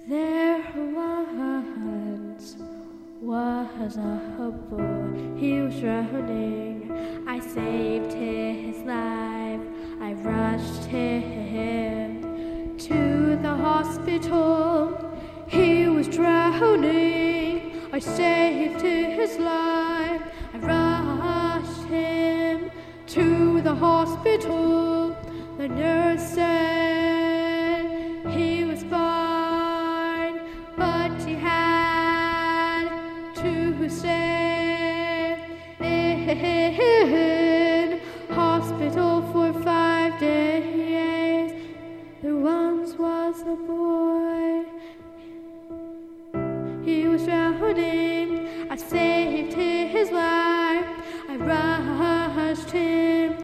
There once was a boy, he was drowning. I saved his life, I rushed him to the hospital. He was drowning, I saved his life, I rushed him to the hospital. The nurse said he was fine, but he had to stay in hospital for 5 days. There once was a boy, he was drowning. I saved